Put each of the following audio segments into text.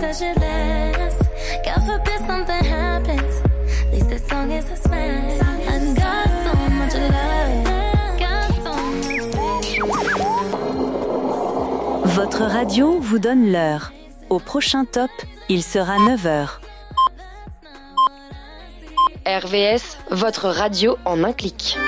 does it last? God forbid something happens. At least this song is a smash. I got so much love. Got so much. Votre radio vous donne l'heure. Au prochain top, il sera 9h. RVS, votre radio en un clic.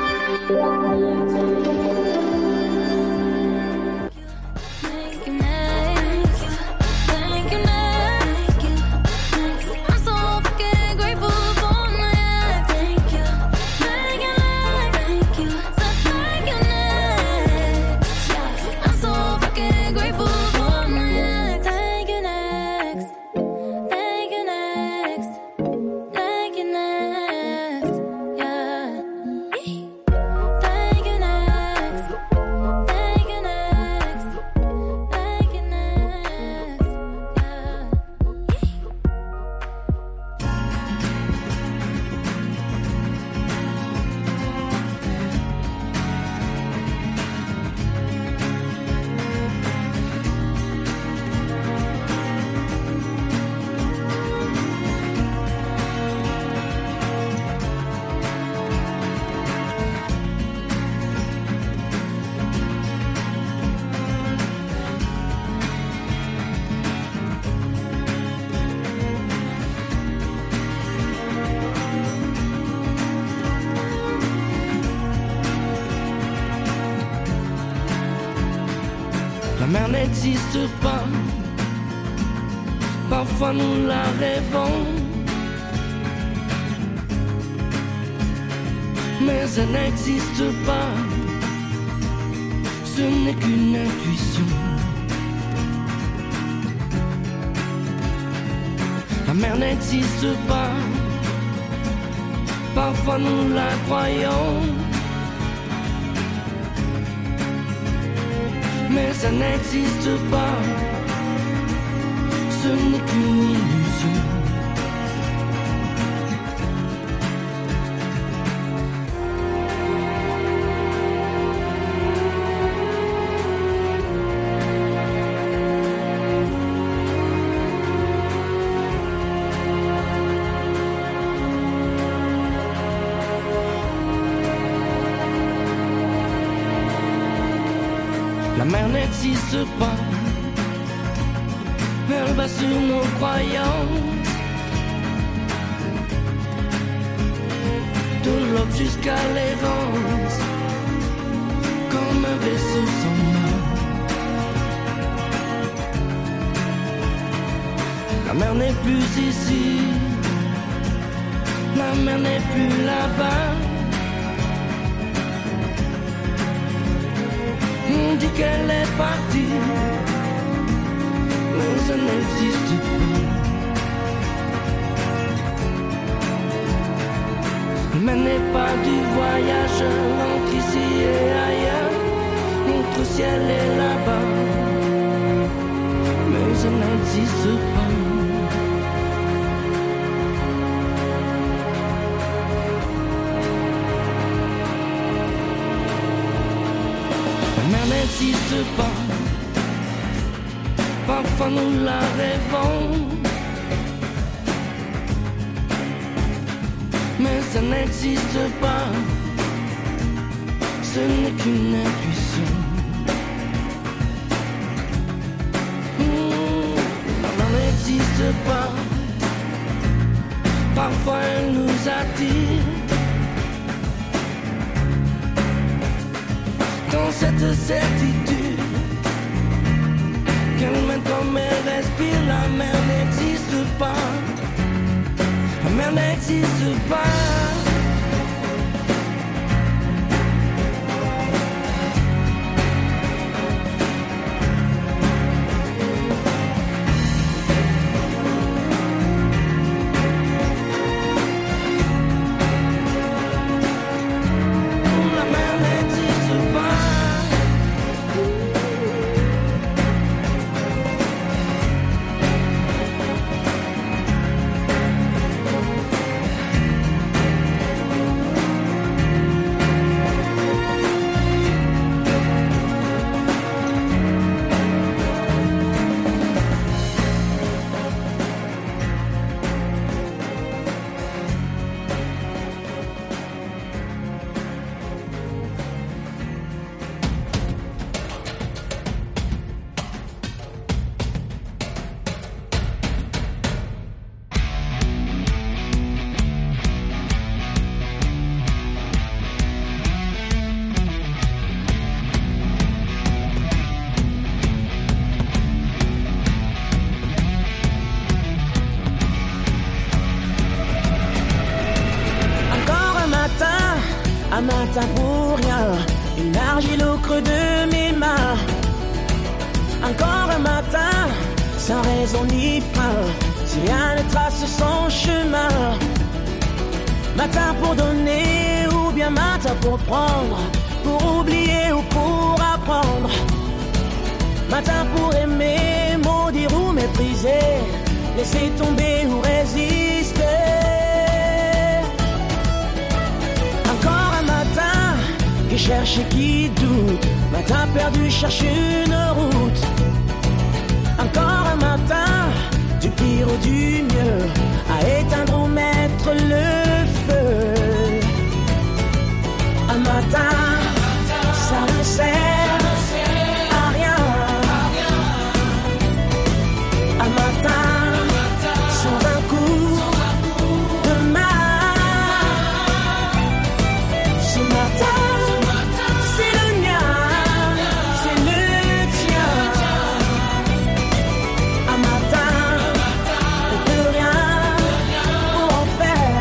La mer n'existe pas, parfois nous la rêvons, mais elle n'existe pas, ce n'est qu'une intuition. La mer n'existe pas, parfois nous la croyons, mais ça n'existe pas, ce n'est qu'une illusion. La mer n'existe pas, elle va sur nos croyances, de l'aube jusqu'à l'errance, comme un vaisseau sans mât. La mer n'est plus ici, la mer n'est plus là-bas. On dit qu'elle est partie, mais ça n'existe pas. Mais n'est pas du voyage entre ici et ailleurs, notre ciel est là-bas, mais ça n'existe pas. N'existe pas, parfois nous la rêvons, mais ça n'existe pas, ce n'est qu'une intuition. Elle n'existe pas, parfois elle nous attire. Dans cette certitude qu'elle mène comme elle respire, la mer n'existe pas, la mer n'existe pas. matin pour rien, une argile au creux de mes mains. Encore un matin, sans raison ni fin, si rien ne trace son chemin. Matin pour donner ou bien matin pour prendre, pour oublier ou pour apprendre. Matin pour aimer, maudire ou mépriser, laisser tomber ou résister. Encore un matin qui cherche et qui doute, matin perdu cherche une route. Encore un matin, du pire ou du mieux, à éteindre ou mettre le feu. Un matin, ça ne sert à rien. Un matin, sans un coup de main. Ce matin, c'est le mien, c'est le tien. Un matin, on peut rien pour en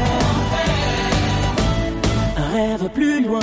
faire un rêve plus loin.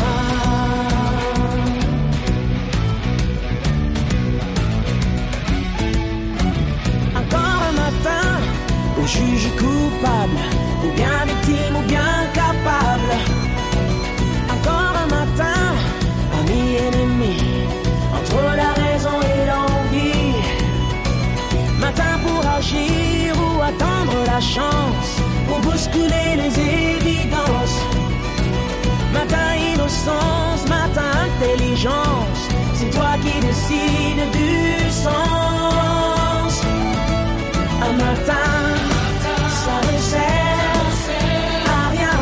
Juge coupable, ou bien victime, ou bien capable. Encore un matin, ami ennemi, entre la raison et l'envie. Matin pour agir ou attendre la chance, pour bousculer les évidences. Matin innocence, matin intelligence, c'est toi qui décides du sens. Un matin, ça ne sert à rien.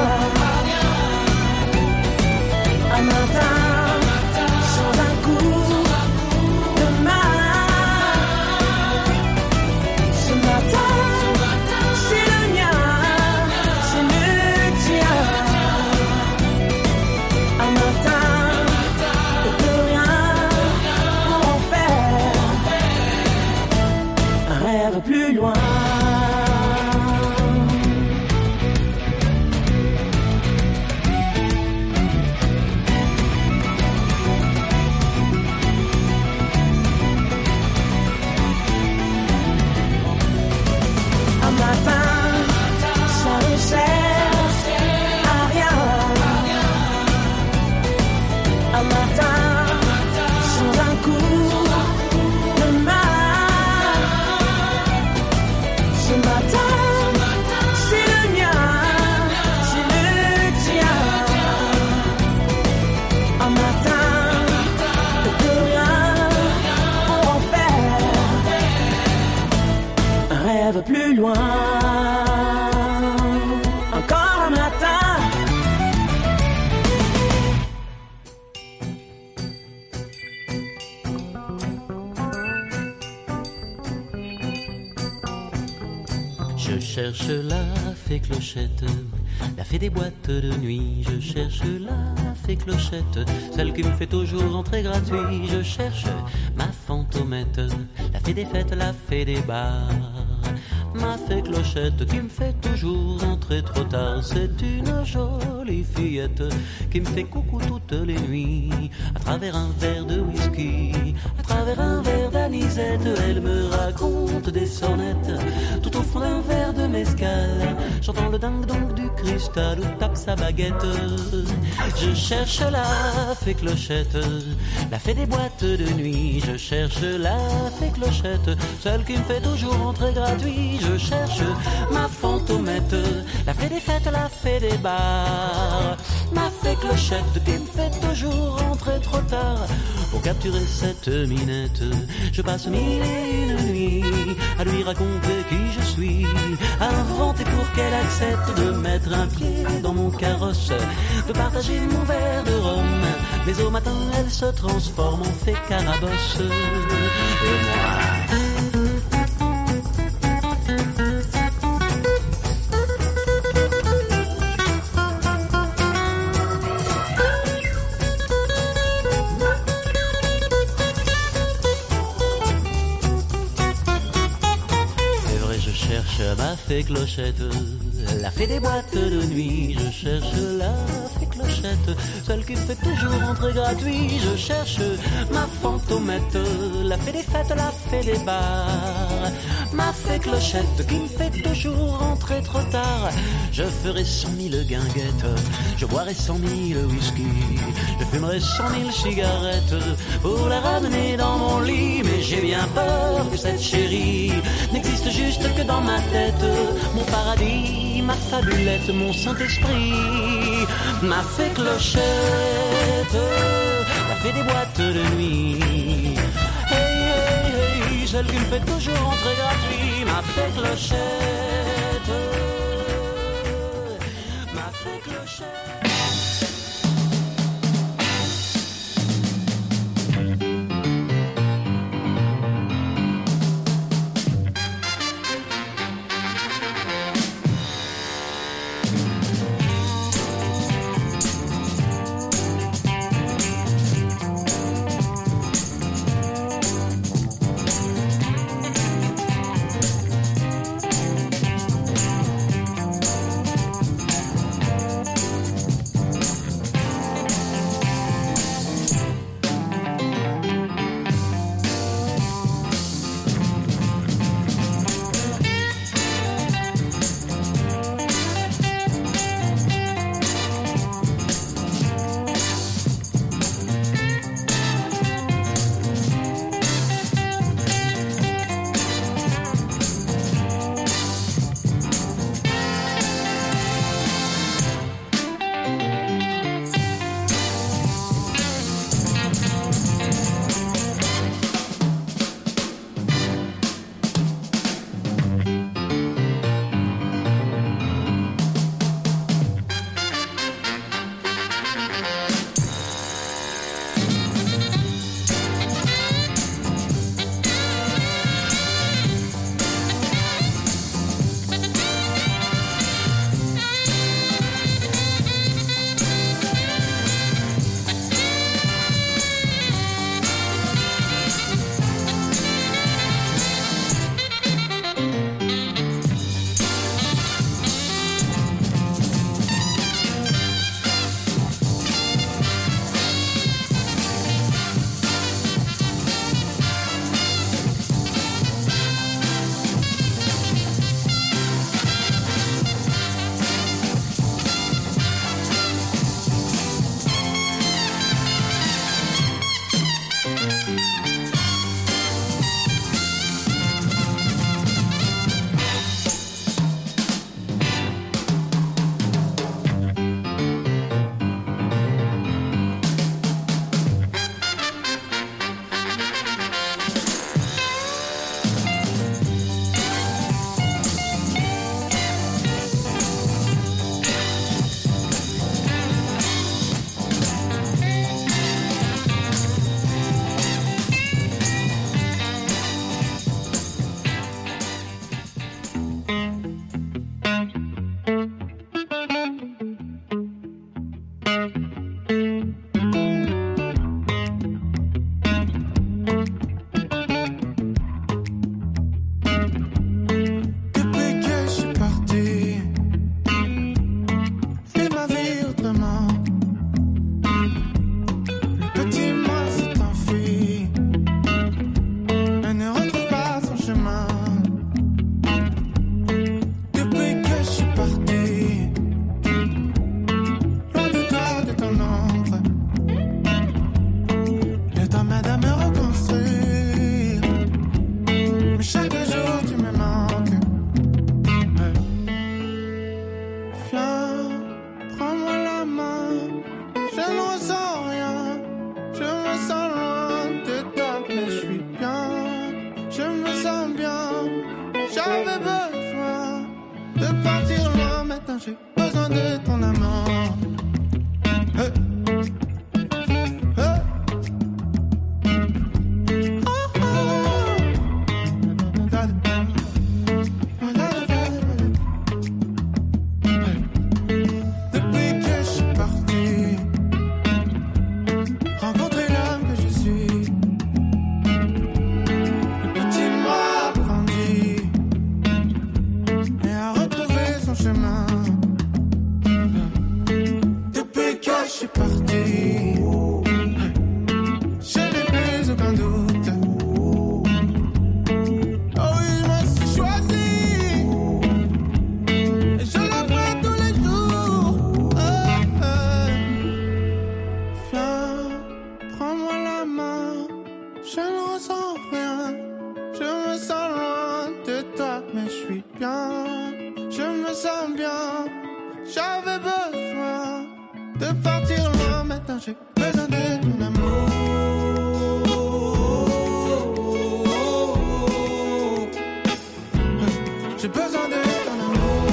Un matin, sans un coup de main. Ce matin, c'est le mien, c'est le tien. Un matin, on ne peut rien pour en faire un rêve plus loin. Plus loin, encore un matin. Je cherche la fée Clochette, la fée des boîtes de nuit. Je cherche la fée Clochette, celle qui me fait toujours entrer gratuit. Je cherche ma fantomette, la fée des fêtes, la fée des bars. Ma fée Clochette qui me fait toujours entrer trop tard. C'est une jolie fillette qui me fait coucou toutes les nuits. À travers un verre de whisky, à travers un verre d'anisette, elle me raconte des sonnettes tout au fond d'un verre de mescal. J'entends le ding-dong du cristal où tape sa baguette. Je cherche la fée Clochette, la fée des boîtes de nuit. Je cherche la fée Clochette, celle qui me fait toujours entrer gratuit. Je cherche ma fantomette, la fée des fêtes, la fée des bars. Ma fée Clochette qui me fait toujours rentrer trop tard. Pour capturer cette minette, je passe 1001 nuits à lui raconter qui je suis, à inventer pour qu'elle accepte de mettre un pied dans mon carrosse, de partager mon verre de rhum. Mais au matin elle se transforme en fée Carabosse. Et moi, ma fée Clochette, la fée des boîtes de nuit. Je cherche la fée Clochette, celle qui fait toujours entrer gratuit. Je cherche ma fantomette, la fée des fêtes, la fée des bars. Ma fée Clochette qui me fait toujours entrer trop tard. Je ferai 100 000 guinguettes, je boirai 100 000 whisky, je fumerai 100 000 cigarettes pour la ramener dans mon lit. Mais j'ai bien peur que cette chérie n'existe juste que dans ma tête. Mon paradis, ma fabulette, mon Saint-Esprit, ma fée Clochette, la fée des boîtes de nuit. Hey, hey, hey, celle qui me fait toujours entrer gratuit. Ma fée Clochette, ma fée Clochette. chemin. J'avais besoin de partir loin, maintenant j'ai besoin de ton amour. J'ai besoin de ton amour.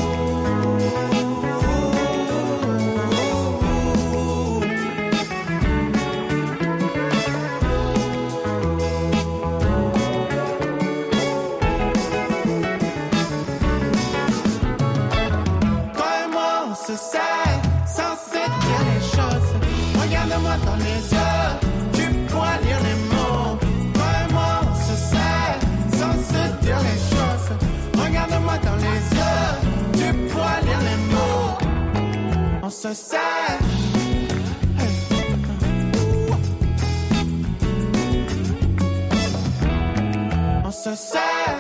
Toi et moi, on se sait, sans se dire les choses. Regarde-moi dans les yeux, tu pourras lire les mots. Toi et moi, on se sait, sans se dire les choses. Regarde-moi dans les yeux, tu pourras lire les mots. On se sait. On se sait.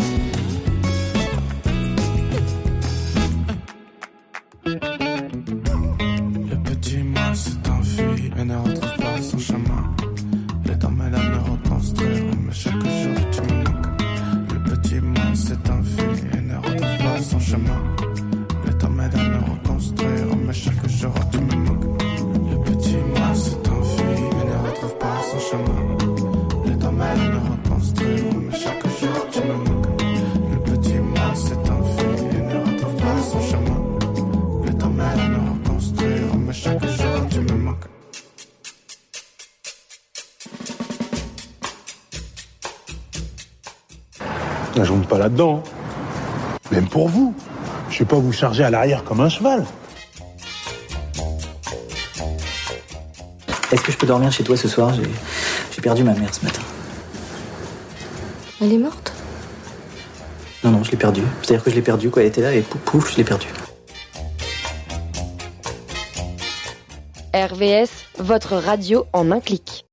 Le petit moi s'est enfui et ne retrouve pas son chemin. Le temps m'aide à me reconstruire, mais chaque jour tu me manques. Le petit moi s'est enfui et ne retrouve pas son chemin. Le temps m'aide à me reconstruire, mais chaque jour tu me manques. Le petit moi s'est enfui et ne retrouve pas son chemin. Le temps m'aide à me reconstruire, mais chaque jour tu me manques. Le petit moi s'est enfui et ne retrouve pas son chemin. Le temps m'aide à me reconstruire, mais chaque jour tu me manques. Je rentre pas là-dedans. Même pour vous. Je vais pas vous charger à l'arrière comme un cheval. Est-ce que je peux dormir chez toi ce soir ? J'ai perdu ma mère ce matin. Elle est morte ? Non, je l'ai perdue. C'est-à-dire que je l'ai perdue, quoi. Elle était là et pouf, je l'ai perdue. RVS, votre radio en un clic.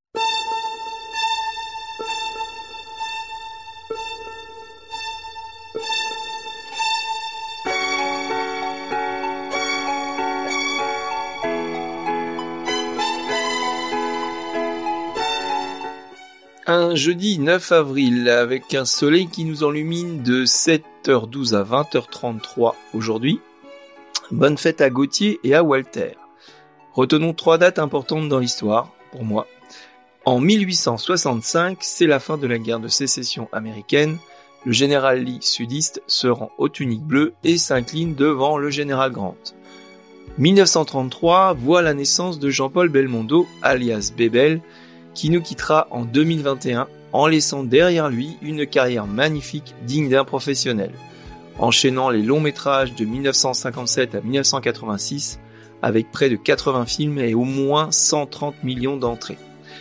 Un jeudi 9 avril avec un soleil qui nous enlumine de 7h12 à 20h33 aujourd'hui. Bonne fête à Gauthier et à Walter. Retenons 3 dates importantes dans l'histoire, pour moi. En 1865, c'est la fin de la guerre de sécession américaine. Le général Lee, sudiste, se rend aux tuniques bleues et s'incline devant le général Grant. 1933 voit la naissance de Jean-Paul Belmondo, alias Bébel, qui nous quittera en 2021 en laissant derrière lui une carrière magnifique digne d'un professionnel, enchaînant les longs métrages de 1957 à 1986 avec près de 80 films et au moins 130 millions d'entrées.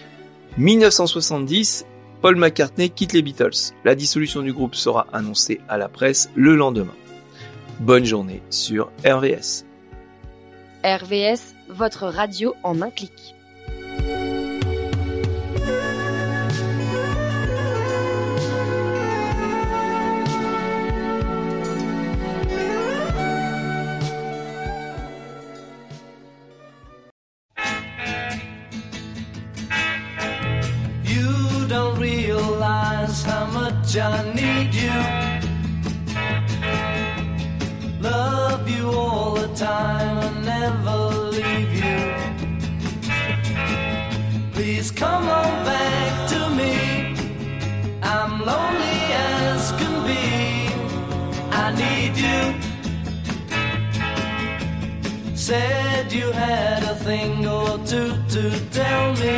1970, Paul McCartney quitte les Beatles. La dissolution du groupe sera annoncée à la presse le lendemain. Bonne journée sur RVS. RVS, votre radio en un clic. How much I need you, love you all the time and never leave you. Please come on back to me, I'm lonely as can be, I need you. Said you had a thing or two to tell me.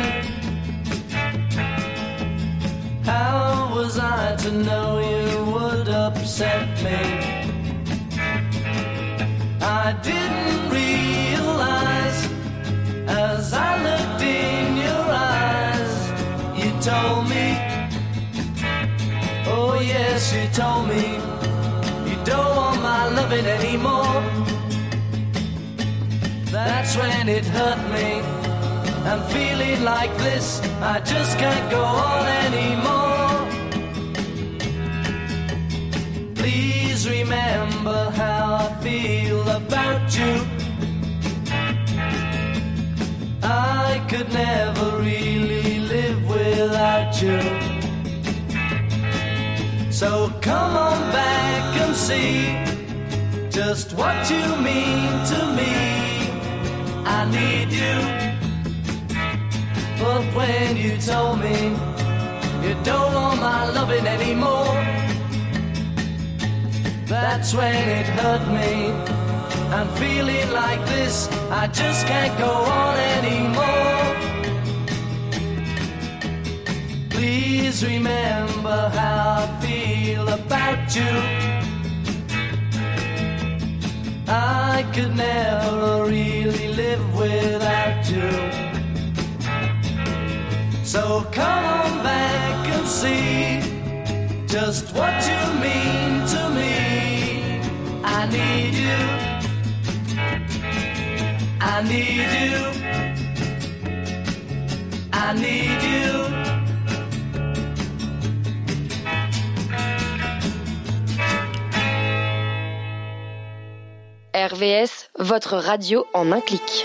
How was I to know you would upset me? I didn't realize as I looked in your eyes. You told me, oh yes, you told me, you don't want my loving anymore. That's when it hurt me. I'm feeling like this, I just can't go on anymore. Please remember how I feel about you. I could never really live without you. So come on back and see just what you mean to me. I need you. But when you told me you don't want my loving anymore, that's when it hurt me. I'm feeling like this, I just can't go on anymore. Please remember how I feel about you. I could never really live without you. So come on back and see just what you mean to me. I need you. I need you. I need you. RVS, votre radio en un clic.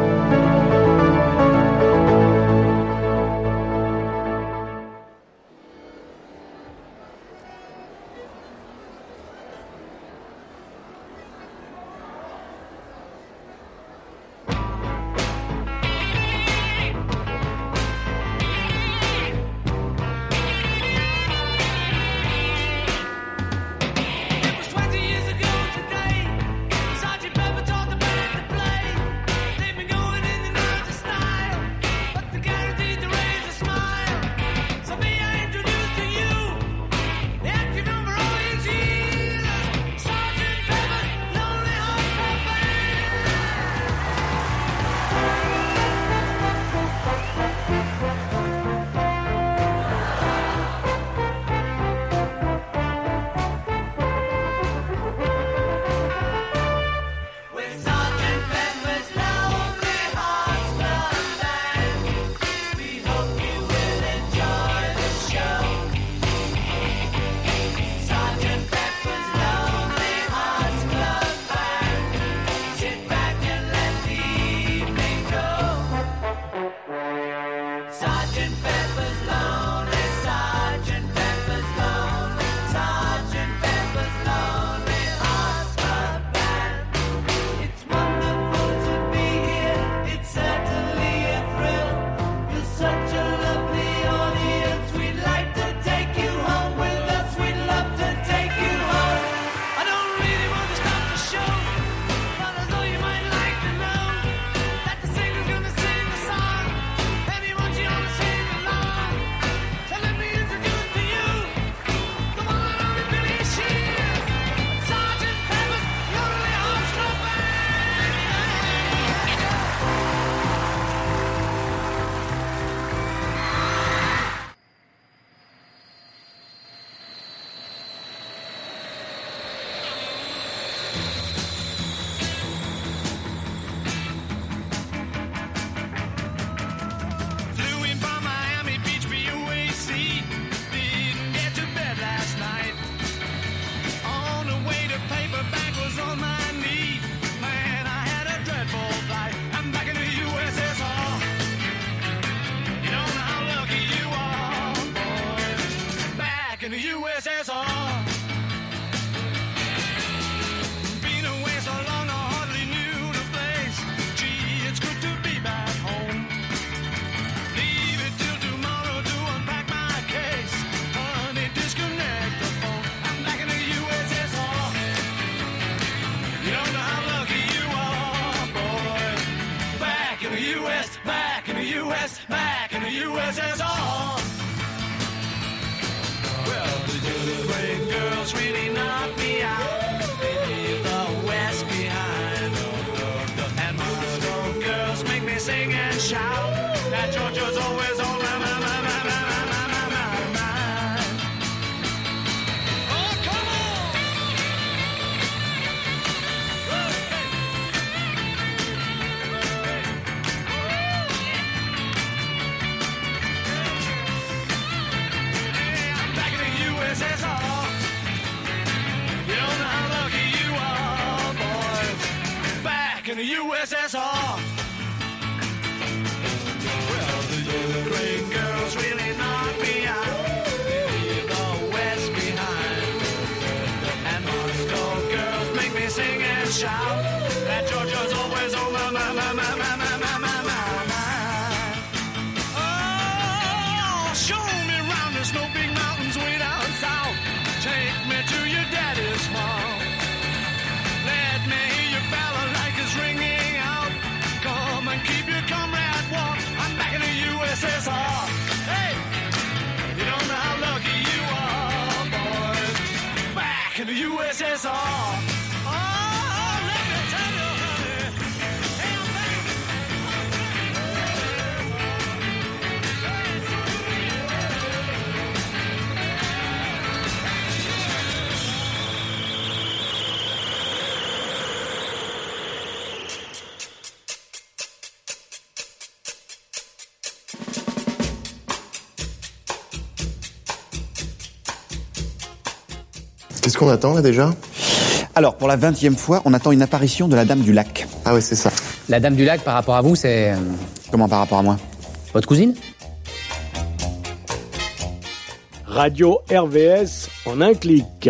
USSR. Well, the great girls really knock me out. Leave the West behind. And Moscow girls make me sing and shout that Georgia's always on my mind. Oh, show me round the snow big mountains way down south. Take me to your daddy's farm. Let me hear your balalaikas ringing out. Come and keep your comrade warm. I'm back in the USSR. Hey, you don't know how lucky you are, boys. Back in the USSR. Oh, let me tell you, honey. Hey, I'm back. Qu'est-ce qu'on attend là déjà ? Alors, pour la 20e fois, on attend une apparition de la Dame du Lac. Ah ouais, c'est ça. La Dame du Lac, par rapport à vous, c'est... Comment par rapport à moi ? Votre cousine ? Radio RVS en un clic.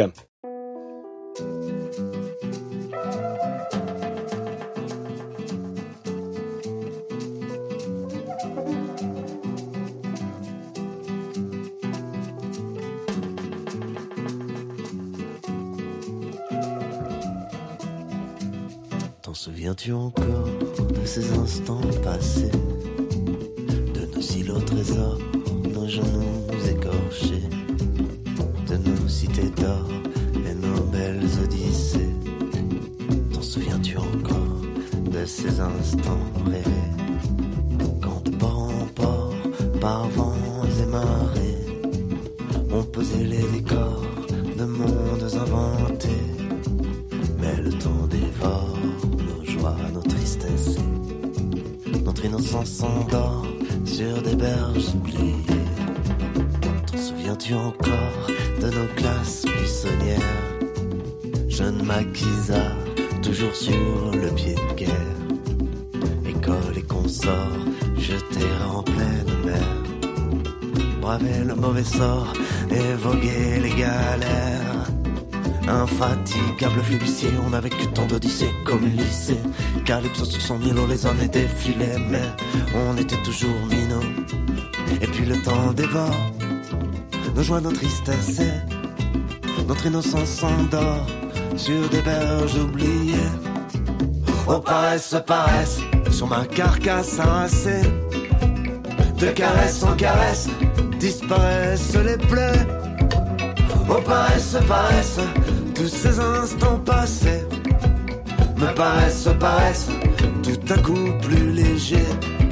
T'en souviens-tu encore de ces instants passés, de nos îlots trésors, nos genoux écorchés, de nos cités d'or et nos belles odyssées? T'en souviens-tu encore de ces instants rêvés, quand de port en port, par vents et marées, on posait les décors de mondes inventés, mais le temps dévore nos joies, nos tristesses, notre innocence s'endort sur des berges oubliées. T'en souviens-tu encore de nos classes buissonnières, jeunes maquisards, toujours sur le pied de guerre, école et consorts, jetés en pleine mer, braver le mauvais sort et voguer les galères. Infatigable flibustier, on n'a vécu tant d'odyssées comme une lycée. Calypso sur son îlot, les années défilaient, mais on était toujours minots. Et puis le temps dévore nos joies, nos tristesses, notre innocence s'endort sur des berges oubliées. Oh, paresse, paresse, sur ma carcasse harassée, de caresse en caresse, disparaissent les plaies. Oh, paresse, paresse, tous ces instants passés me paraissent tout à coup plus légers.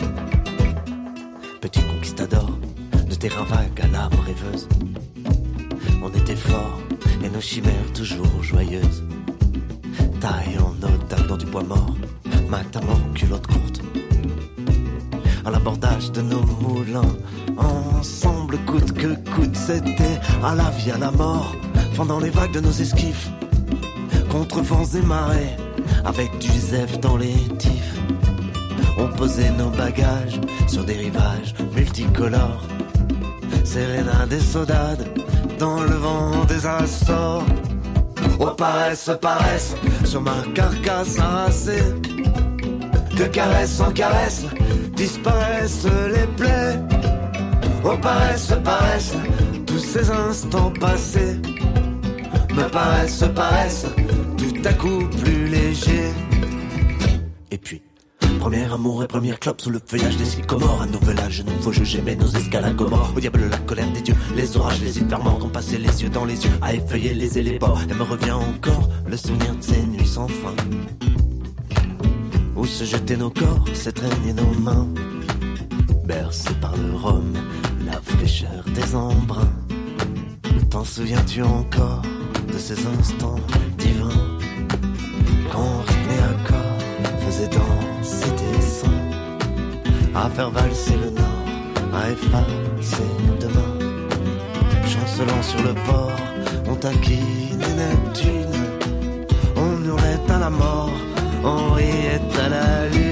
Petit conquistador, de terrain vague à l'âme rêveuse, on était forts et nos chimères toujours joyeuses. Taille en otacle dans du bois mort, matin en culotte courte, à l'abordage de nos moulins, ensemble coûte que coûte, c'était à la vie, à la mort, fendant les vagues de nos esquifs, contre vents et marées, avec du zèf dans les tifs. On posait nos bagages sur des rivages multicolores, sérénade et saudade dans le vent des Açores. Oh, paresse, paresse, sur ma carcasse harassée, de caresse en caresse, disparaissent les plaies. Oh, paresse, paresse, tous ces instants passés me paraissent tout à coup plus légers. Et puis, premier amour et première clope sous le feuillage des sycomores, un nouvel âge, nouveau jeu, j'aimais nos escales à Gomorre. Au diable la colère des dieux, les orages, les îles fermentes ont passé les yeux dans les yeux, à effeuiller les éléphants. Et me revient encore le souvenir de ces nuits sans fin, où se jetaient nos corps, s'étreignaient nos mains, bercés par le rhum, la fraîcheur des embruns. T'en souviens-tu encore de ces instants divins, quand on rythmait un corps, faisait danser tes seins, à faire valser le nord, à effacer demain. Chancelant sur le port, on taquinait Neptune, on hurlait à la mort, on riait à la lune.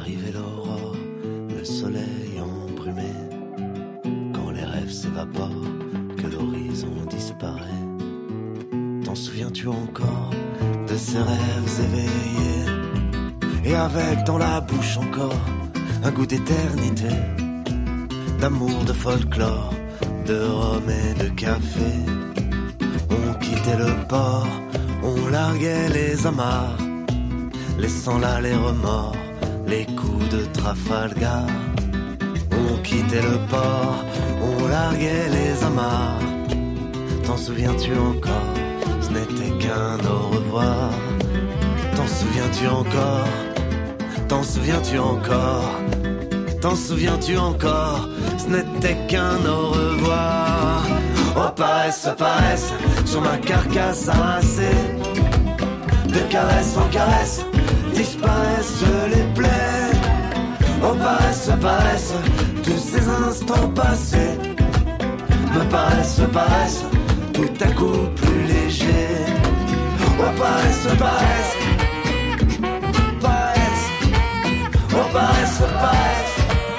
Arrivait l'aurore, le soleil embrumé, quand les rêves s'évaporent, que l'horizon disparaît. T'en souviens-tu encore de ces rêves éveillés, et avec dans la bouche encore un goût d'éternité, d'amour, de folklore, de rhum et de café. On quittait le port, on larguait les amarres, laissant là les remords, les coups de Trafalgar. On quittait le port, on larguait les amarres. T'en souviens-tu encore? Ce n'était qu'un au revoir. T'en souviens-tu encore? T'en souviens-tu encore? T'en souviens-tu encore? Ce n'était qu'un au revoir. Oh paresse, paresse, sur ma carcasse harassée, de caresse en caresse, disparaissent les plaies. Oh paresse, paresse, tous ces instants passés me paraissent tout à coup plus légers. Oh paresse, paresse, paresse, oh paresse, paresse,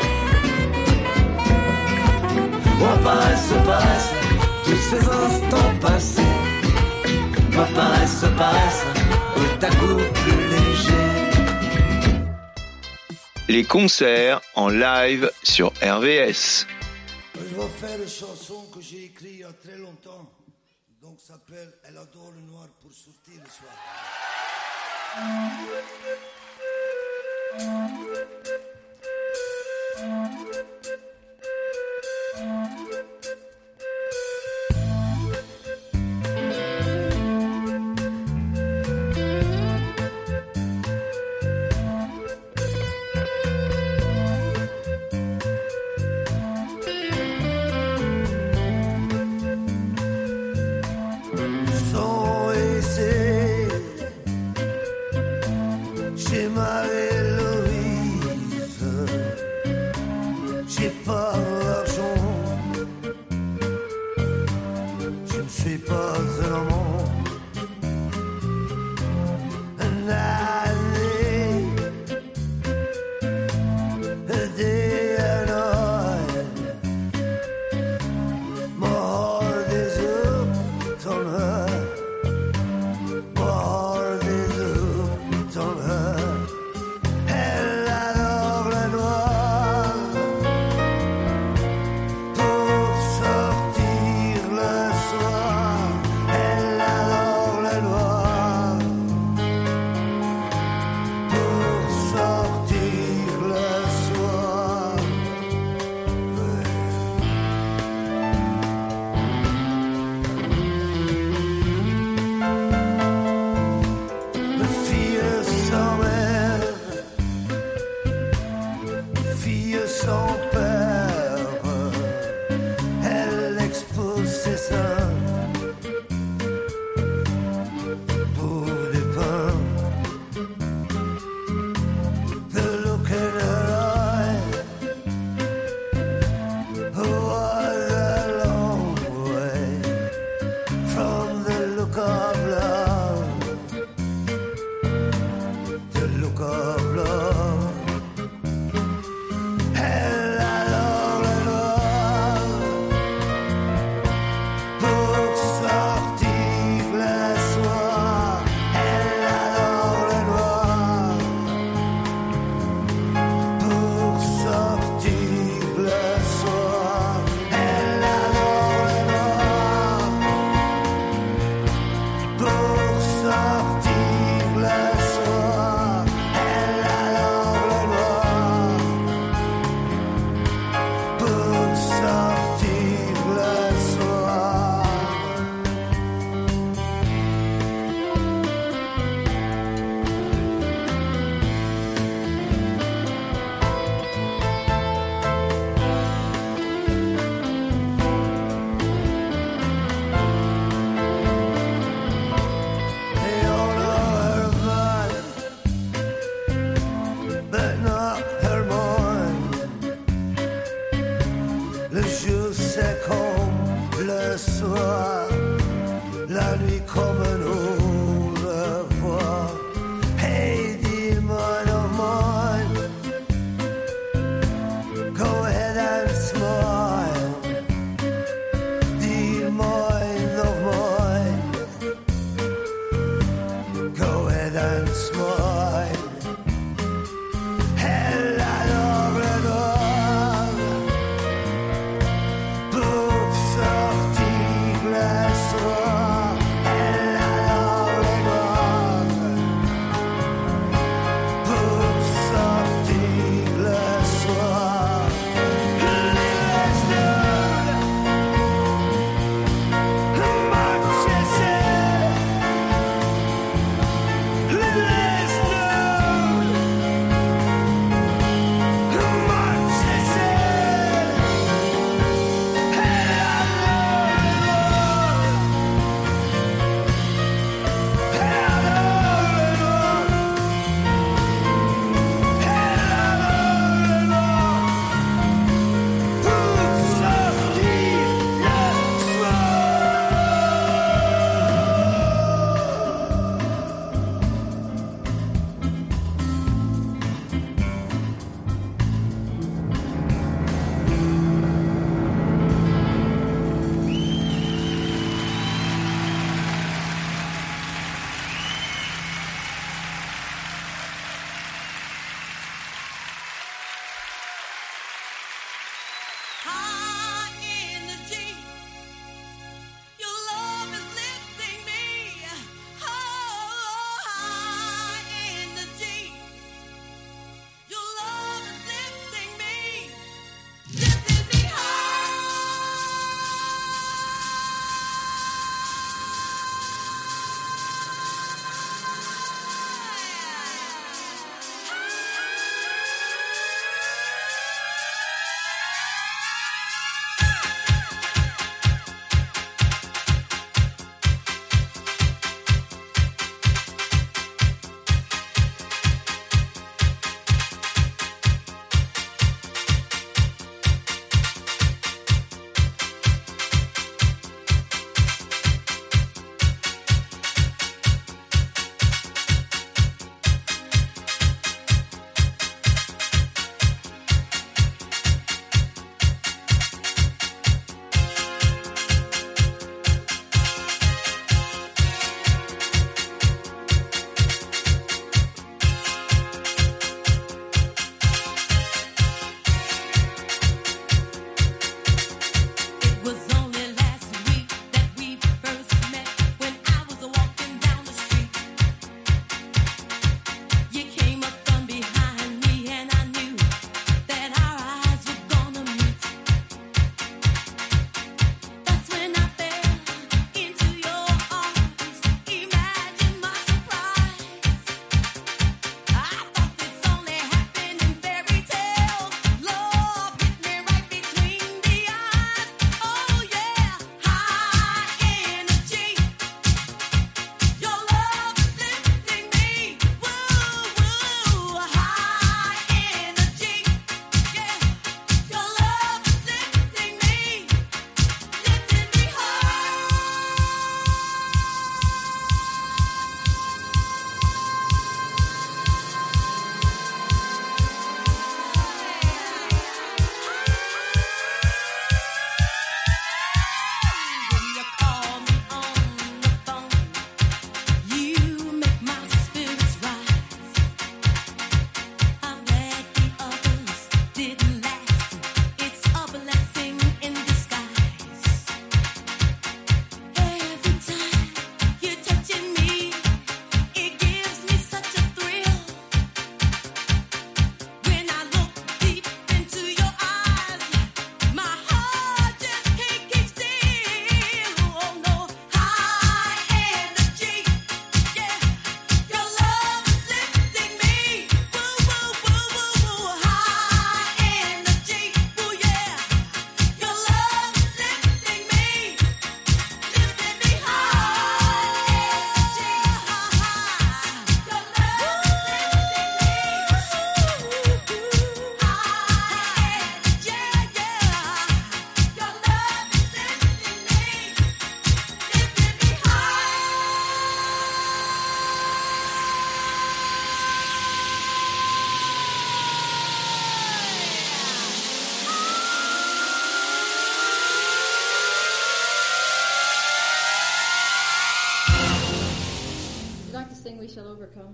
oh paresse, paresse, tous ces instants passés me paraissent tout à coup plus légers. Les concerts en live sur RVS. Je vais faire une chanson que j'ai écrite il y a très longtemps. Donc ça s'appelle Elle adore le noir pour sortir le soir. Elle shall overcome.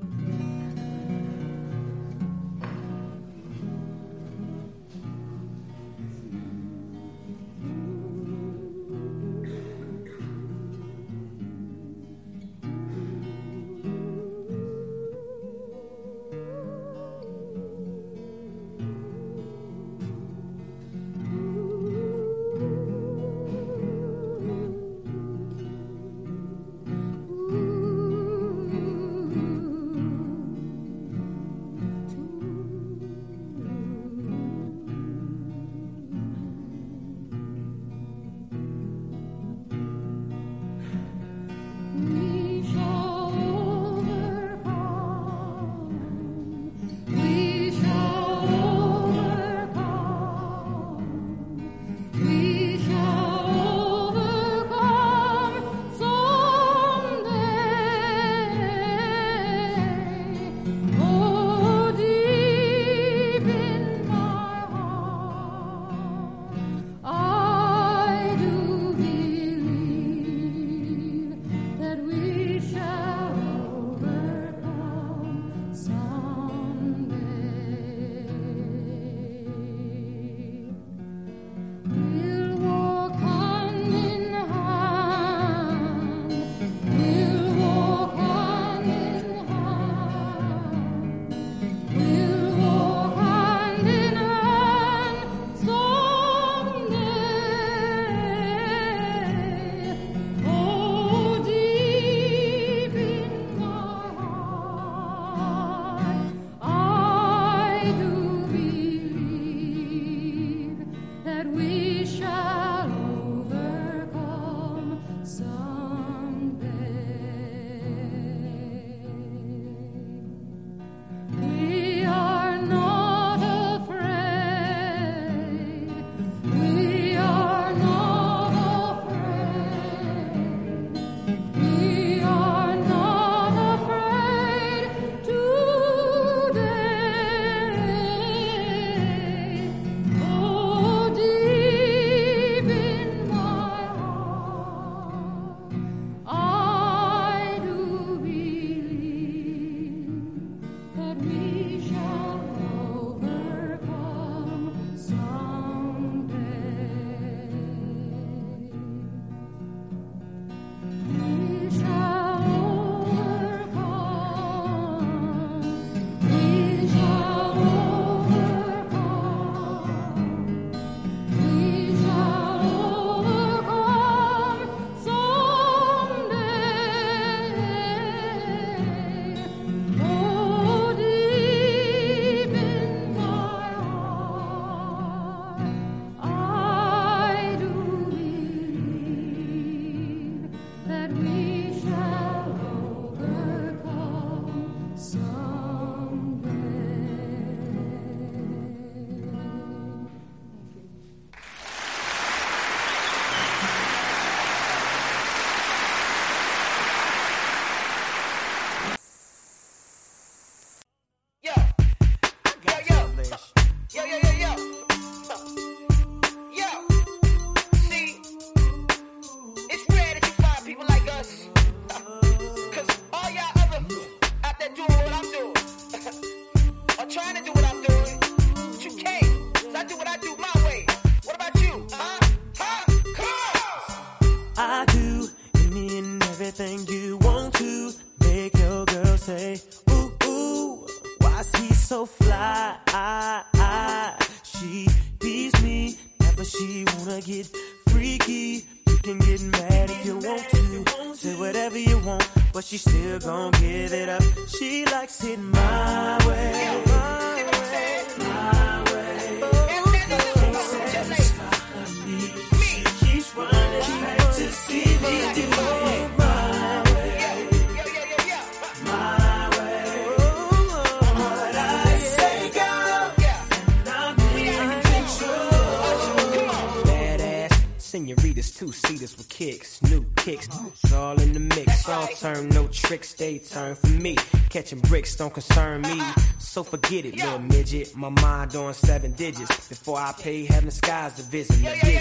Senoritas, two-seaters with kicks, new kicks. It's all in the mix, all turn, no tricks, they turn for me. Catching bricks don't concern me, so forget it, little midget. My mind on 7 digits. Before I pay heaven skies to visit.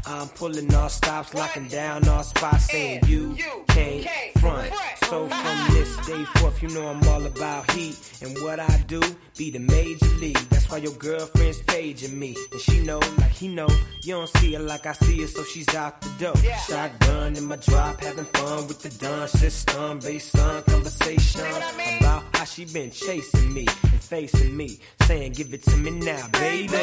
I'm pulling all stops, locking down all spots, saying you can't front. So from this day forth, you know I'm all about heat. And what I do, be the major league. That's why your girlfriend's paging me. And she know, like he know, you don't see her like I see her, so she's out the door. Shotgun in my drop, having fun with the Don system. Based on conversation about how she been chasing me and facing me, saying give it to me now, baby.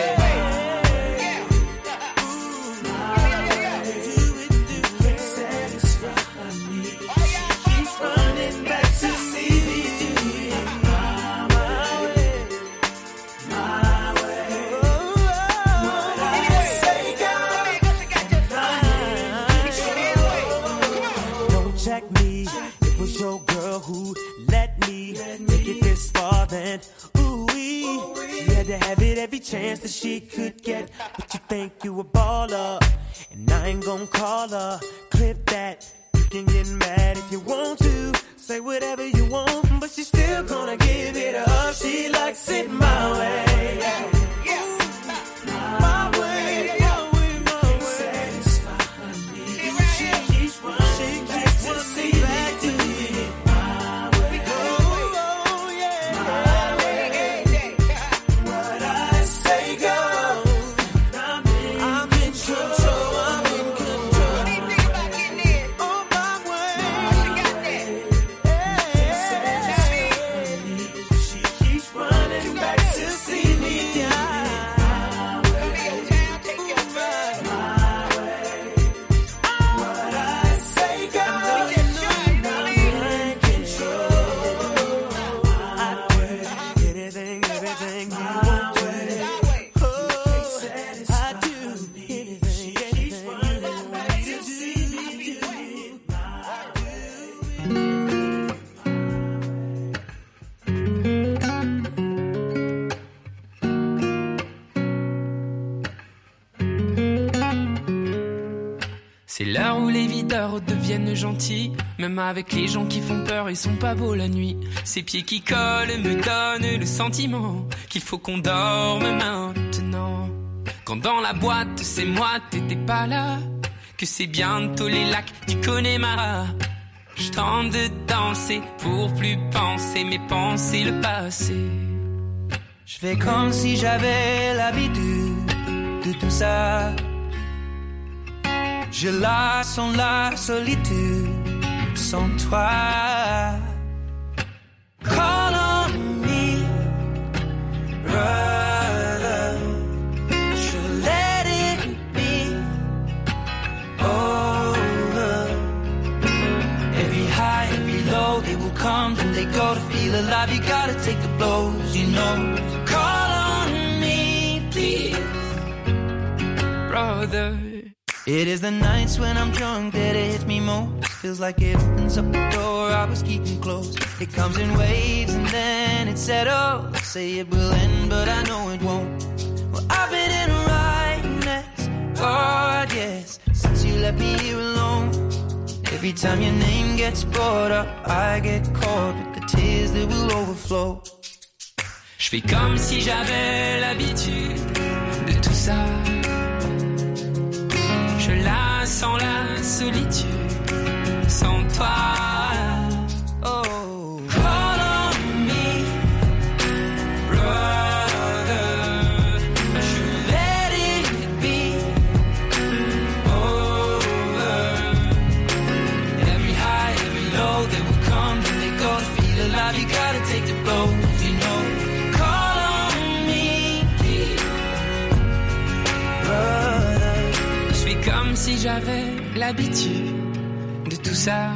Your girl who let me make it this far, then ooh-wee. She had to have it every chance that she could get. But you think you a baller, and I ain't gon' call her. Clip that, you can get mad if you want to. Say whatever you want, but she's still gonna give it up. She likes it my way. My way, my way, my way. Satisfy me. She keeps running, she keeps to see back to me. C'est l'heure où les videurs deviennent gentils. Même avec les gens qui font peur, ils sont pas beaux la nuit. Ces pieds qui collent me donnent le sentiment qu'il faut qu'on dorme maintenant. Quand dans la boîte, c'est moi, t'étais pas là. Que c'est bientôt les lacs du Connemara. Je tente de danser pour plus penser, mais penser le passé. Je fais comme si j'avais l'habitude de tout ça. Je la sens la solitude sans toi. Call on me, brother. Should let it be over. Every high, every low, they will come, then they go. To feel alive, you gotta take the blows, you know. Call on me, please, brother. It is the nights when I'm drunk that it hits me most. Feels like it opens up the door I was keeping closed. It comes in waves and then it settles. Say it will end, but I know it won't. Well, I've been in a right mess, God, yes, since you left me here alone. Every time your name gets brought up, I get caught with the tears that will overflow. Je fais comme si j'avais l'habitude de tout ça. Je la sens la solitude sans toi. Oh, call on me, brother. Should let it be over. Every high, every low, they will come, then they go. To feel alive, you gotta take the blows, you know. Call on me, brother. Comme si j'avais l'habitude de tout ça.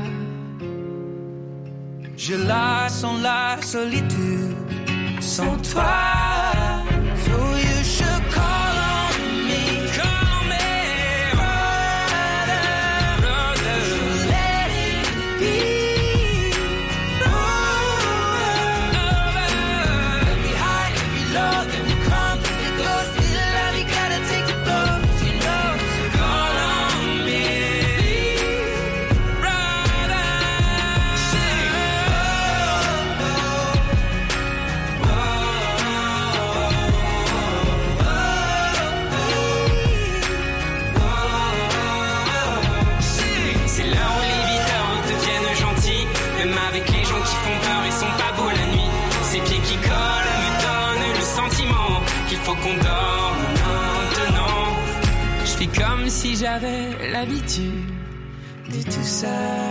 Je la sens la solitude sans toi. So you should call on me. Call on me, brother, brother. Should let it be over. Every high, every low, then we come, then we go. Feel alive, you gotta take the blows, you know. qu'on dorme maintenant. Je fais comme si j'avais l'habitude de tout ça.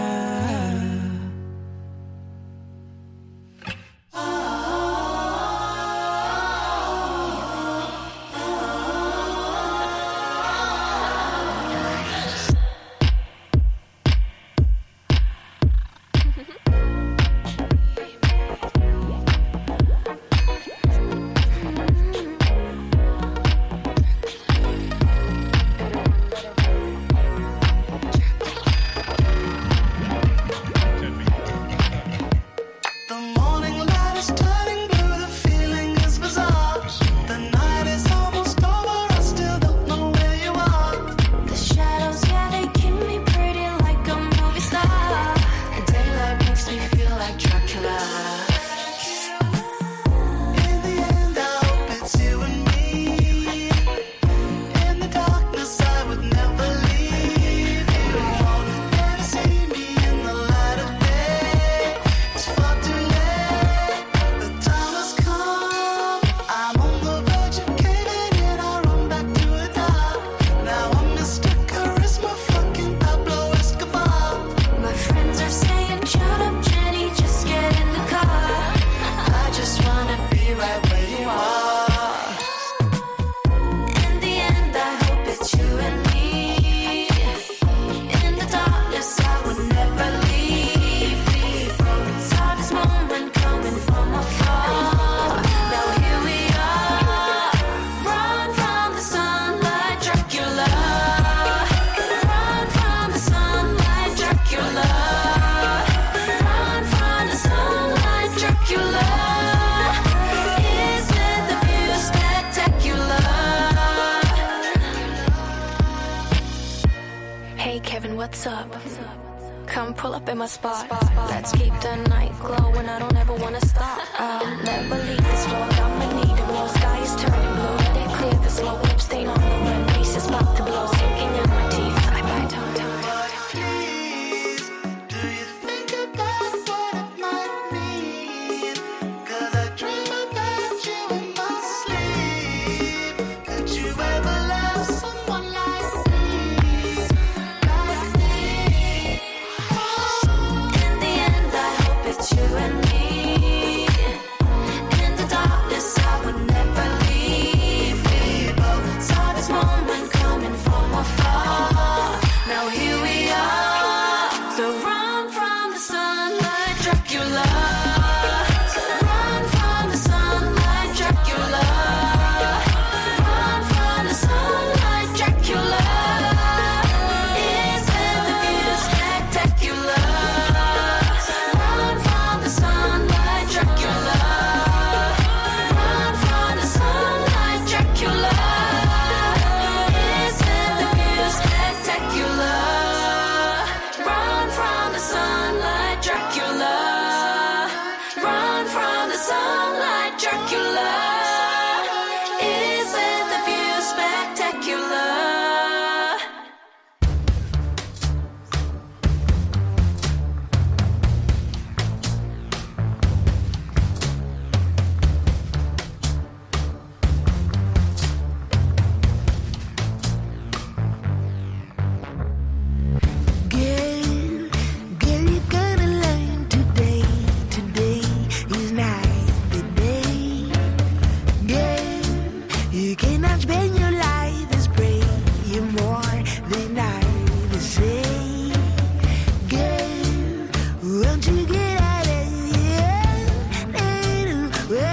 What's up? Come pull up in my spot. Let's keep the night glowing. I don't ever wanna stop. I'll never leave this floor. I'ma need a blow. Sky is turning blue. Let it clear the slow lip stain on the rim. Race is about to blow. Sinking in my teeth. I bite time.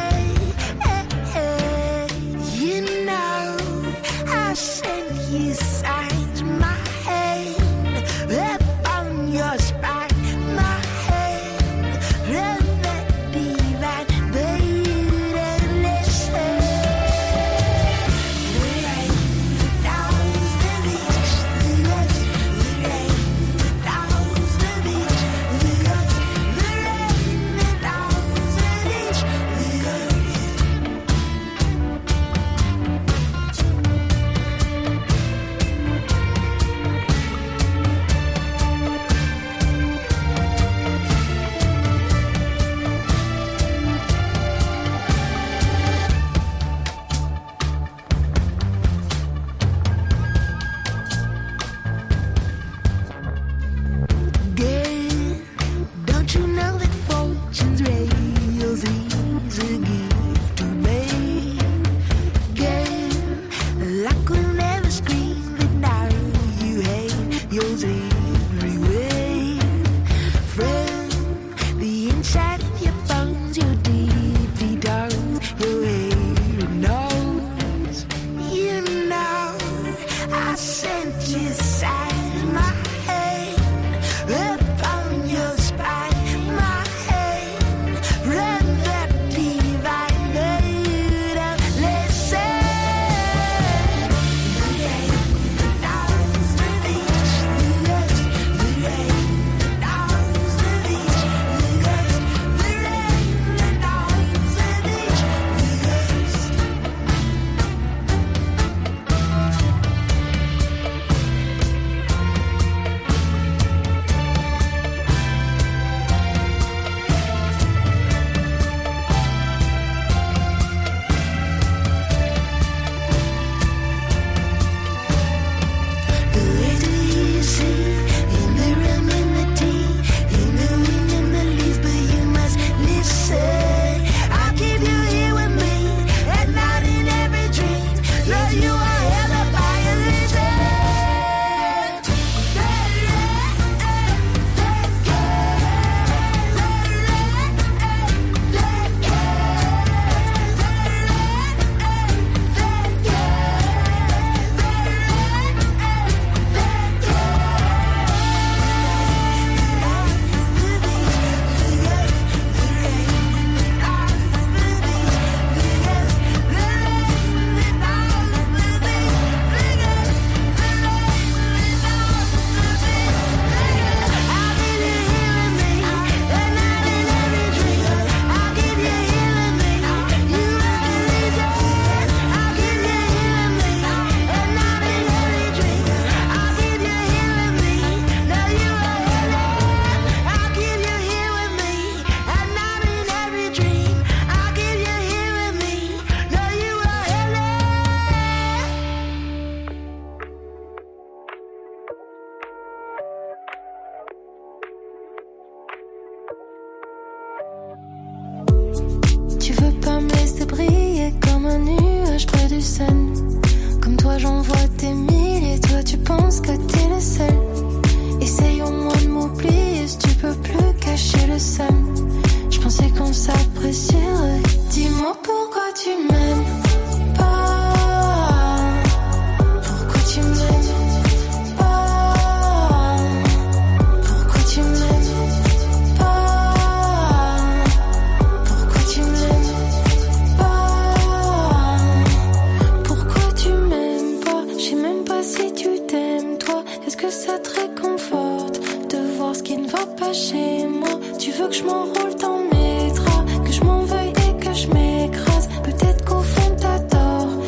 You